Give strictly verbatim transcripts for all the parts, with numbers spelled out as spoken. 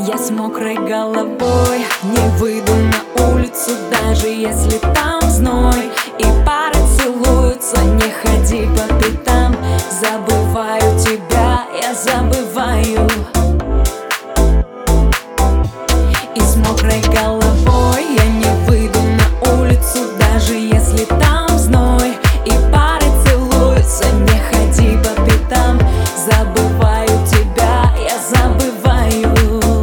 Я с мокрой головой не выйду на улицу, даже если там зной и пары целуются. Не ходи по пятам, забываю тебя, я забываю. И с мокрой головой я не выйду на улицу, даже если там зной и пары целуются. Не ходи по пятам, забываю тебя, я забываю.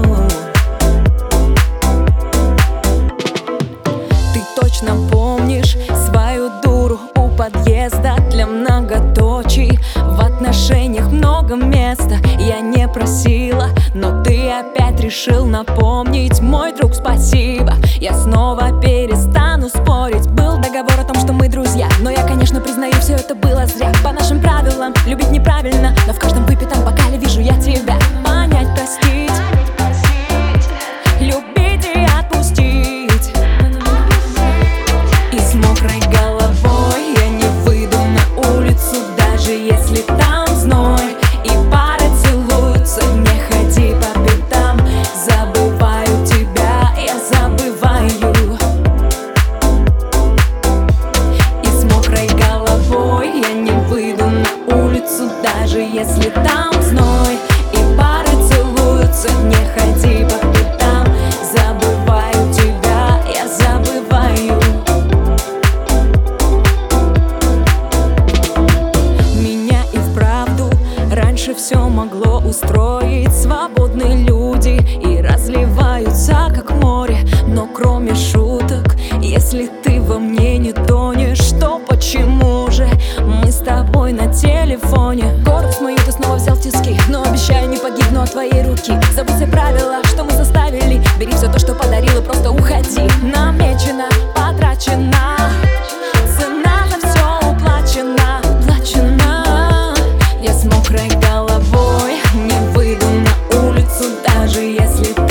Ты точно помнишь свою дуру у подъезда для многоточий? В отношениях много места я не просила, но ты опять решил напомнить. Мой друг, спасибо, я снова перестану спорить. Был договор о том, что мы друзья, но я, конечно, признаю, все это было зря. По нашим правилам любить неправильно, но в каждом выпитом бокале вижу я тебя. Понять, простить, любить и отпустить. И с мокрой головой я не выйду на улицу, даже если там зной и пары целуются. Не ходи по пятам, забываю тебя, я забываю. И с мокрой головой я не выйду на улицу, даже если там зной и пары целуются. Не ходи по пятам, забываю тебя, я забываю. Меня и вправду раньше все могло устроить. Свободные люди и разливаются, как море. Но кроме шуток, если ты во мне не тонешь, то почему же мы с тобой на телефоне? Гордость мою ты снова взял в тиски, но обещаю, не погибну от твоей руки. Забудь все правила, что мы составили, бери все то, что подарил, и просто уходи. Намечено, потрачено, цена за все уплачена, уплачена. Я с мокрой головой не выйду на улицу, даже если